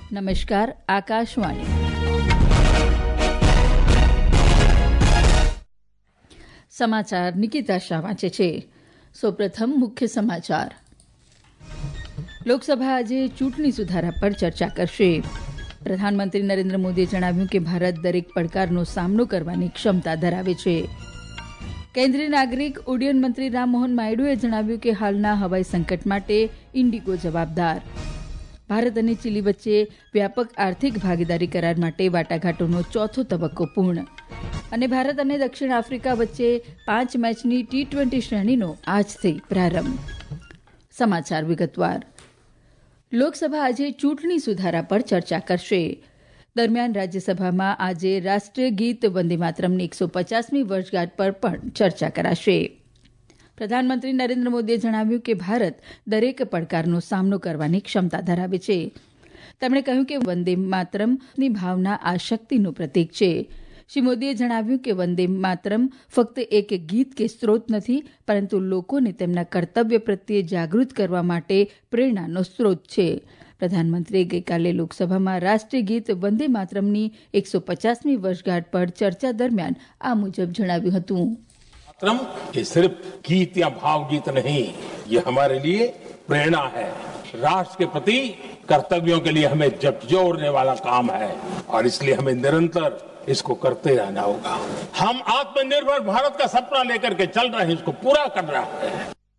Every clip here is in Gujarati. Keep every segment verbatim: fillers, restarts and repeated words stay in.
નમસ્કાર, આકાશવાણી. સમાચાર નિકિતા શાહ વાંચે છે. સૌપ્રથમ મુખ્ય સમાચાર. લોકસભા આજે ચૂંટણી સુધારા પર ચર્ચા કરશે. પ્રધાનમંત્રી નરેન્દ્ર મોદીએ જણાવ્યું કે ભારત દરેક પડકારનો સામનો કરવાની ક્ષમતા ધરાવે છે. કેન્દ્રીય નાગરિક ઉડ્ડયન મંત્રી રામમોહન નાયડુએ જણાવ્યું કે હાલના હવાઈ સંકટ માટે ઇન્ડિગો જવાબદાર. ભારત અને ચીલી વચ્ચે વ્યાપક આર્થિક ભાગીદારી કરાર માટે વાટાઘાટોનો ચોથો તબક્કો પૂર્ણ. અને ભારત અને દક્ષિણ આફ્રિકા વચ્ચે પાંચ મેચની ટી ટ્વેન્ટી શ્રેણીનો આજથી પ્રારંભ. સમાચાર વિગતવાર. લોકસભા આજે ચૂંટણી સુધારા પર ચર્ચા કરશે. દરમિયાન રાજ્યસભામાં આજે રાષ્ટ્રીય ગીત વંદે માતરમની એકસો પચાસમી વર્ષગાંઠ પર પણ ચર્ચા કરાશે. પ્રધાનમંત્રી નરેન્દ્ર મોદીએ જણાવ્યું કે ભારત દરેક પડકારનો સામનો કરવાની ક્ષમતા ધરાવે છે. તેમણે કહ્યું કે વંદે માતરમની ભાવના આ શક્તિનું પ્રતીક છે. શ્રી મોદીએ જણાવ્યું કે વંદે માતરમ ફક્ત એક ગીત કે સ્ત્રોત નથી, પરંતુ લોકોને તેમના કર્તવ્ય પ્રત્યે જાગૃત કરવા માટે પ્રેરણાનો સ્ત્રોત છે. પ્રધાનમંત્રીએ ગઈકાલે લોકસભામાં રાષ્ટ્રીય ગીત વંદે માતરમની એકસો પચાસમી વર્ષગાંઠ પર ચર્ચા દરમિયાન આ મુજબ જણાવ્યું હતું. मातरम ये सिर्फ गीत या भाव गीत नहीं, ये हमारे लिए प्रेरणा है. राष्ट्र के प्रति कर्तव्यों के लिए हमें झकझोरने वाला काम है और इसलिए हमें निरंतर इसको करते रहना होगा. हम आत्मनिर्भर भारत का सपना लेकर के चल रहे हैं, इसको पूरा कर रहा है.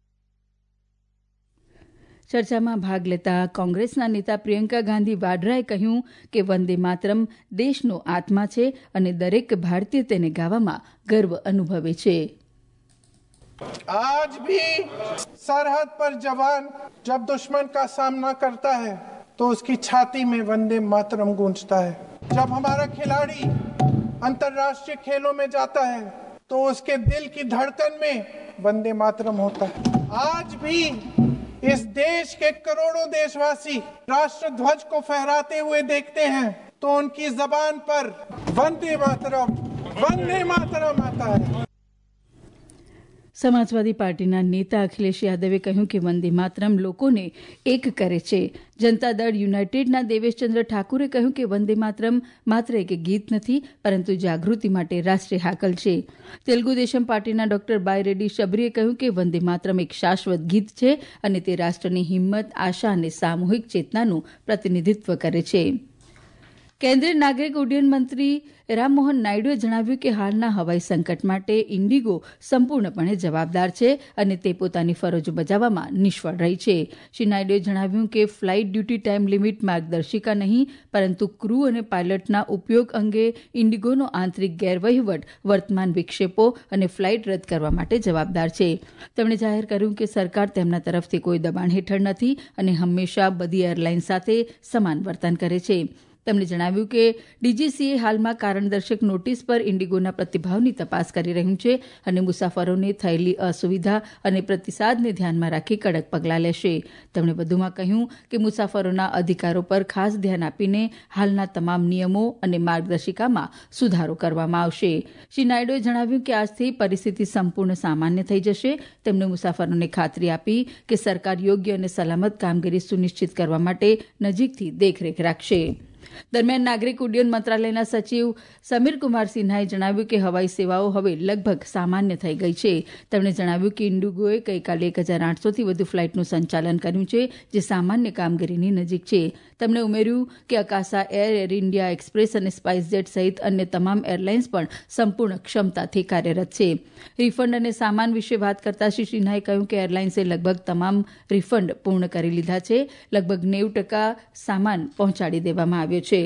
ચર્ચામાં ભાગ લેતા કોંગ્રેસના નેતા પ્રિયંકા ગાંધી વાડ્રાએ કહ્યું કે વંદે માતરમ દેશનો આત્મા છે અને દરેક ભારતીય તેને ગાવામાં ગર્વ અનુભવે છે. आज भी सरहद पर जवान जब दुश्मन का सामना करता है तो उसकी छाती में वंदे मातरम गूंजता है. जब हमारा खिलाड़ी अंतर्राष्ट्रीय खेलों में जाता है तो उसके दिल की धड़कन में वंदे मातरम होता है. आज भी इस देश के करोड़ों देशवासी राष्ट्र ध्वज को फहराते हुए देखते हैं तो उनकी जबान पर वंदे मातरम वंदे मातरम आता है. સમાજવાદી પાર્ટીના નેતા અખિલેશ યાદવે કહ્યું કે વંદે માતરમ લોકોને એક કરે છે. જનતા દળ યુનાઇટેડના દેવેશચંદ્ર ઠાકુરે કહ્યું કે વંદે માતરમ માત્ર એક ગીત નથી, પરંતુ જાગૃતિ માટે રાષ્ટ્રીય હાકલ છે. તેલુગુ દેશમ પાર્ટીના ડોક્ટર બાયરેડ્ડી શબરીએ કહ્યું કે વંદે માતરમ એક શાશ્વત ગીત છે અને તે રાષ્ટ્રની હિંમત, આશા અને સામૂહિક ચેતનાનું પ્રતિનિધિત્વ કરે છે. કેન્દ્રીય નાગરિક ઉડ્ડયન મંત્રી રામમોહન નાયડુએ જણાવ્યું કે હાલના હવાઈ સંકટ માટે ઇન્ડિગો સંપૂર્ણપણે જવાબદાર છે અને તે પોતાની ફરજો બજાવવામાં નિષ્ફળ રહી છે. શ્રી નાયડુએ જણાવ્યું કે ફ્લાઇટ ડ્યુટી ટાઈમ લિમિટ માર્ગદર્શિકા નહીં, પરંતુ ક્રૂ અને પાયલટના ઉપયોગ અંગે ઇન્ડિગોનો આંતરિક ગેરવહીવટ વર્તમાન વિક્ષેપો અને ફ્લાઇટ રદ કરવા માટે જવાબદાર છે. તેમણે જાહેર કર્યું કે સરકાર તેમના તરફથી કોઈ દબાણ હેઠળ નથી અને હંમેશા બધી એરલાઇન સાથે સમાન વર્તન કરે છે. તેમણે જણાવ્યું કે ડીજીસીએ હાલમાં કારણદર્શક નોટિસ પર ઇન્ડિગોના પ્રતિભાવની તપાસ કરી રહ્યું છે અને મુસાફરોને થયેલી અસુવિધા અને પ્રતિસાદને ધ્યાનમાં રાખી કડક પગલાં લેશે. તેમણે વધુમાં કહ્યું કે મુસાફરોના અધિકારો પર ખાસ ધ્યાન આપીને હાલના તમામ નિયમો અને માર્ગદર્શિકામાં સુધારો કરવામાં આવશે. શ્રી નાયડુએ જણાવ્યું કે આજથી પરિસ્થિતિ સંપૂર્ણ સામાન્ય થઈ જશે. તેમણે મુસાફરોને ખાતરી આપી કે સરકાર યોગ્ય અને સલામત કામગીરી સુનિશ્ચિત કરવા માટે નજીકથી દેખરેખ રાખશે. દરમિયાન નાગરિક ઉડ્ડયન મંત્રાલયના સચિવ સમીરકુમાર સિન્હાએ જણાવ્યું કે હવાઈ સેવાઓ હવે લગભગ સામાન્ય થઈ ગઈ છે. તેમણે જણાવ્યું કે ઇન્ડિગોએ ગઈકાલે એક હજાર આઠસોથી વધુ ફ્લાઇટનું સંચાલન કર્યું છે, જે સામાન્ય કામગીરીની નજીક છે. તેમણે ઉમેર્યું કે Akasa Air, Air India Express અને સ્પાઇસજેટ સહિત અન્ય તમામ એરલાઇન્સ પણ સંપૂર્ણ ક્ષમતાથી કાર્યરત છે. રિફંડ અને સામાન વિશે વાત કરતા શ્રી સિન્હાએ કહ્યું કે એરલાઇન્સે લગભગ તમામ રિફંડ પૂર્ણ કરી લીધા છે. લગભગ નેવું ટકા સામાન પહોંચાડી દેવામાં આવ્યો છે.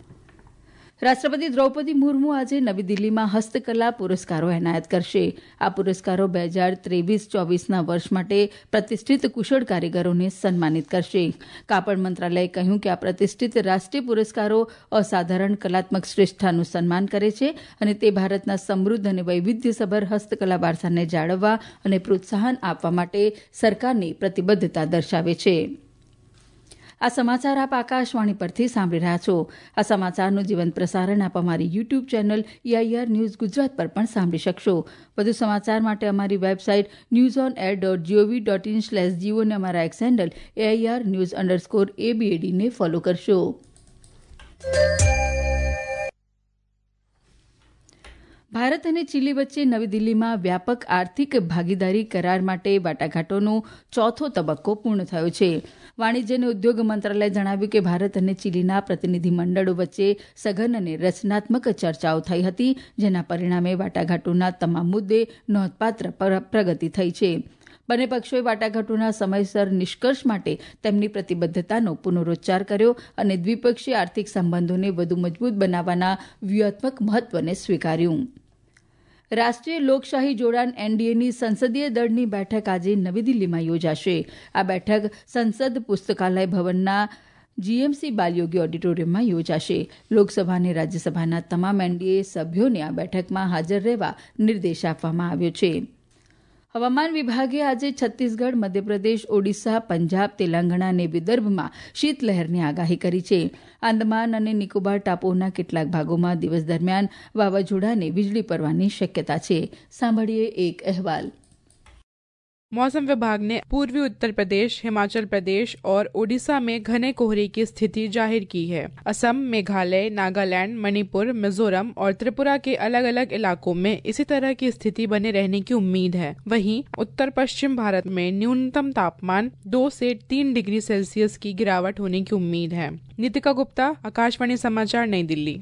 રાષ્ટ્રપતિ દ્રૌપદી મુર્મુ આજે નવી દિલ્હીમાં હસ્તકલા પુરસ્કારો એનાયત કરશે. આ પુરસ્કારો બે હજાર ત્રેવીસ ચોવીસના વર્ષ માટે પ્રતિષ્ઠિત કુશળ કારીગરોને સન્માનિત કરશે. કાપડ મંત્રાલયે કહ્યું કે આ પ્રતિષ્ઠિત રાષ્ટ્રીય પુરસ્કારો અસાધારણ કલાત્મક શ્રેષ્ઠતાનું સન્માન કરે છે અને તે ભારતના સમૃદ્ધ અને વૈવિધ્યસભર હસ્તકલા વારસાને જાળવવા અને પ્રોત્સાહન આપવા માટે સરકારની પ્રતિબદ્ધતા દર્શાવે છે. આ સમાચાર આપ આકાશવાણી પરથી સાંભળી રહ્યા છો. આ સમાચારનું જીવંત પ્રસારણ આપ અમારી YouTube channel AIR News Gujarat પર પણ સાંભળી શકશો. વધુ સમાચાર માટે અમારી website news on air dot gov dot in slash go અને અમારા X handle AIR News underscore એબીએડીને ફોલો કરશો. ભારત અને ચીલી વચ્ચે નવી દિલ્હીમાં વ્યાપક આર્થિક ભાગીદારી કરાર માટે વાટાઘાટોનો ચોથો તબક્કો પૂર્ણ થયો છે. વાણિજ્ય અને ઉદ્યોગ મંત્રાલયે જણાવ્યું કે ભારત અને ચીલીના પ્રતિનિધિમંડળો વચ્ચે સઘન અને રચનાત્મક ચર્ચાઓ થઈ હતી, જેના પરિણામે વાટાઘાટોના તમામ મુદ્દે નોંધપાત્ર પ્રગતિ થઈ છે. બંને પક્ષોએ વાટાઘાટોના સમયસર નિષ્કર્ષ માટે તેમની પ્રતિબદ્ધતાનો પુનરોચ્ચાર કર્યો અને દ્વિપક્ષીય આર્થિક સંબંધોને વધુ મજબૂત બનાવવાના વ્યૂહાત્મક મહત્વને સ્વીકાર્યું. રાષ્ટ્રીય લોકશાહી જોડાણ એનડીએની સંસદીય દળની બેઠક આજે નવી દિલ્હીમાં યોજાશે. આ બેઠક સંસદ પુસ્તકાલય ભવનના જીએમસી બાલયોગી ઓડિટોરિયમમાં યોજાશે. લોકસભા અને રાજ્યસભાના તમામ એનડીએ સભ્યોને આ બેઠકમાં હાજર રહેવા નિર્દેશ આપવામાં આવ્યો છે. હવામાન વિભાગે આજે છત્તીસગઢ, મધ્યપ્રદેશ, ઓડિશા, પંજાબ, તેલંગાણા અને વિદર્ભમાં શીતલહેરની આગાહી કરી છે. આંદમાન અને નિકોબાર ટાપુઓના કેટલાક ભાગોમાં દિવસ દરમિયાન વાવાઝોડા અને વીજળી પડવાની શક્યતા છે. સાંભળીએ એક અહેવાલ. मौसम विभाग ने पूर्वी उत्तर प्रदेश, हिमाचल प्रदेश और ओडिशा में घने कोहरे की स्थिति जाहिर की है. असम, मेघालय, नागालैंड, मणिपुर, मिजोरम और त्रिपुरा के अलग अलग इलाकों में इसी तरह की स्थिति बने रहने की उम्मीद है. वहीं उत्तर पश्चिम भारत में न्यूनतम तापमान दो से तीन डिग्री सेल्सियस की गिरावट होने की उम्मीद है. नीतिका गुप्ता, आकाशवाणी समाचार, नई दिल्ली.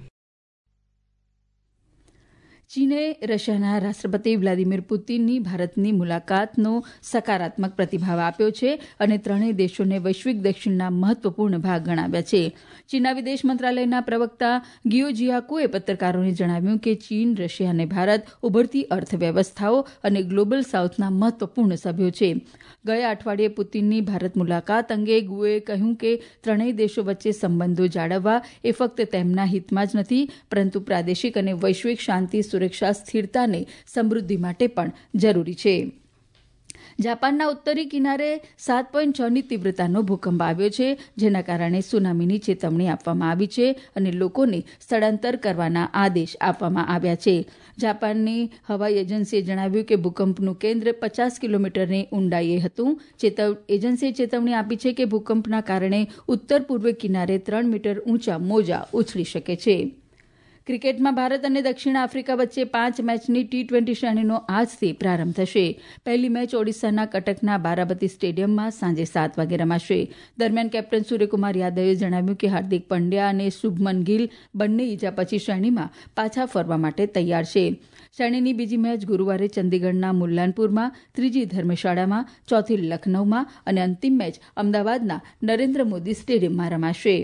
ચીને રશિયાના રાષ્ટ્રપતિ વ્લાદિમીર પુતિનની ભારતની મુલાકાતનો સકારાત્મક પ્રતિભાવ આપ્યો છે અને ત્રણેય દેશોને વૈશ્વિક દક્ષિણના મહત્વપૂર્ણ ભાગ ગણાવ્યા છે. ચીનના વિદેશ મંત્રાલયના પ્રવક્તા ગિયો જિયાકોએ પત્રકારોને જણાવ્યું કે ચીન, રશિયા અને ભારત ઉભરતી અર્થવ્યવસ્થાઓ અને ગ્લોબલ સાઉથના મહત્વપૂર્ણ સભ્યો છે. ગયા અઠવાડિયે પુતિનની ભારત મુલાકાત અંગે ગુએ કહ્યું કે ત્રણેય દેશો વચ્ચે સંબંધો જાળવવા એ ફક્ત તેમના હિતમાં જ નથી, પરંતુ પ્રાદેશિક અને વૈશ્વિક શાંતિ, સુરક્ષા, સ્થિરતા અને સમૃદ્ધિ માટે પણ જરૂરી છે. જાપાનના ઉત્તરી કિનારે સાત પોઈન્ટ છની તીવ્રતાનો ભૂકંપ આવ્યો છે, જેના કારણે સુનામીની ચેતવણી આપવામાં આવી છે અને લોકોને સ્થળાંતર કરવાના આદેશ આપવામાં આવ્યા છે. જાપાનની હવાઈ એજન્સીએ જણાવ્યું કે ભૂકંપનું કેન્દ્ર પચાસ કિલોમીટરની ઊંડાઈએ હતું. એજન્સીએ ચેતવણી આપી છે કે ભૂકંપના કારણે ઉત્તર પૂર્વ કિનારે ત્રણ મીટર ઊંચા મોજા ઉછળી શકે છે. ક્રિકેટમાં ભારત અને દક્ષિણ આફ્રિકા વચ્ચે પાંચ મેચની ટી ટ્વેન્ટી શ્રેણીનો આજથી પ્રારંભ થશે. પહેલી મેચ ઓડિશાના કટકના બારાબતી સ્ટેડિયમમાં સાંજે સાત વાગે રમાશે. દરમિયાન કેપ્ટન સૂર્યકુમાર યાદવે જણાવ્યું કે હાર્દિક પંડ્યા અને શુભમન ગિલ બંને ઈજા પછી શ્રેણીમાં પાછા ફરવા માટે તૈયાર છે. શ્રેણીની બીજી મેચ ગુરુવારે ચંદીગઢના મુલ્લાનપુરમાં, ત્રીજી ધર્મશાળામાં, ચોથી લખનૌમાં અને અંતિમ મેચ અમદાવાદના નરેન્દ્ર મોદી સ્ટેડિયમમાં રમાશે.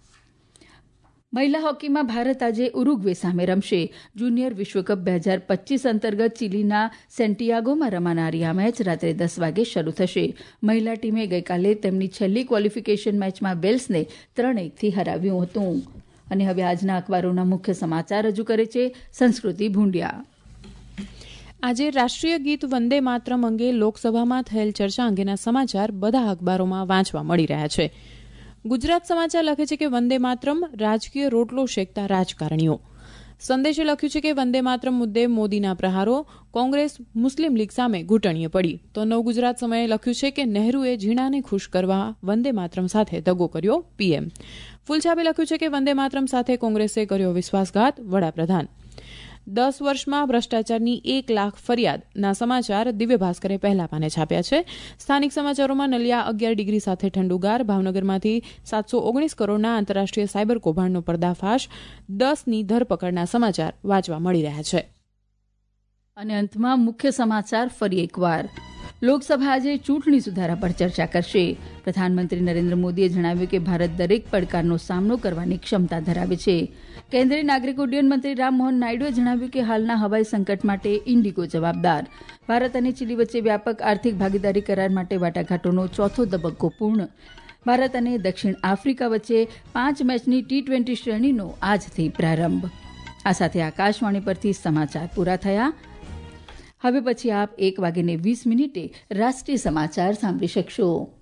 મહિલા હોકીમાં ભારત આજે ઉરુગ્વે સામે રમશે. જુનિયર વિશ્વકપ બે હજાર પચ્ચીસ અંતર્ગત ચીલીના સેન્ટિયાગોમાં રમાનારી આ મેચ રાત્રે દસ વાગે શરૂ થશે. મહિલા ટીમે ગઈકાલે તેમની છેલ્લી ક્વોલિફિકેશન મેચમાં વેલ્સને ત્રણ એકથી હરાવ્યું હતું. અને હવે આજના અખબારોના મુખ્ય સમાચાર રજૂ કરે છે સંસ્કૃતિ ભૂંડિયા. આજે રાષ્ટ્રીય ગીત વંદે માતરમ અંગે લોકસભામાં થયેલ ચર્ચા અંગેના સમાચાર બધા અખબારોમાં વાંચવા મળી રહ્યા છે. ગુજરાત સમાચાર લખે છે કે વંદે માતરમ રાજકીય રોટલો શેકતા રાજકારણીઓ. સંદેશે લખ્યું છે કે વંદે માતરમ મુદ્દે મોદીના પ્રહારો, કોંગ્રેસ મુસ્લિમ લીગ સામે ઘૂંટણીએ પડી. તો નવ ગુજરાત સમયે લખ્યું છે કે નહેરુએ ઝીણાને ખુશ કરવા વંદે માતરમ સાથે દગો કર્યો, પીએમ. ફૂલછાપે લખ્યું છે કે વંદે માતરમ સાથે કોંગ્રેસે કર્યો વિશ્વાસઘાત, વડાપ્રધાન. દસ વર્ષમાં ભ્રષ્ટાચારની એક લાખ ફરિયાદના સમાચાર દિવ્ય ભાસ્કરે પહેલા પાને છાપ્યા છે. સ્થાનિક સમાચારોમાં નલિયા અગિયાર ડિગ્રી સાથે ઠંડુગાર, ભાવનગરમાંથી સાતસો ઓગણીસ કરોડના આંતરરાષ્ટ્રીય સાયબર કૌભાંડનો પર્દાફાશ, દસની ધરપકડના સમાચાર વાંચવા મળી રહ્યા છે. અને અંતમાં મુખ્ય સમાચાર ફરી એકવાર. લોકસભા આજે ચૂંટણી સુધારા પર ચર્ચા કરશે. પ્રધાનમંત્રી નરેન્દ્ર મોદીએ જણાવ્યું કે ભારત દરેક પડકારનો સામનો કરવાની ક્ષમતા ધરાવે છે. કેન્દ્રીય નાગરિક ઉડ્ડયન મંત્રી રામમોહન નાયડુએ જણાવ્યું કે હાલના હવાઈ સંકટ માટે ઇન્ડિગો જવાબદાર. ભારત અને ચીલી વચ્ચે વ્યાપક આર્થિક ભાગીદારી કરાર માટે વાટાઘાટોનો ચોથો તબક્કો પૂર્ણ. ભારત અને દક્ષિણ આફ્રિકા વચ્ચે પાંચ મેચની ટી ટ્વેન્ટી શ્રેણીનો આજથી પ્રારંભ. આ સાથે આકાશવાણી પરથી સમાચાર પૂરા થયા. હવે પછી આપ એક વાગ્યે વીસ મિનિટે રાષ્ટ્રીય સમાચાર સાંભળી શકશો.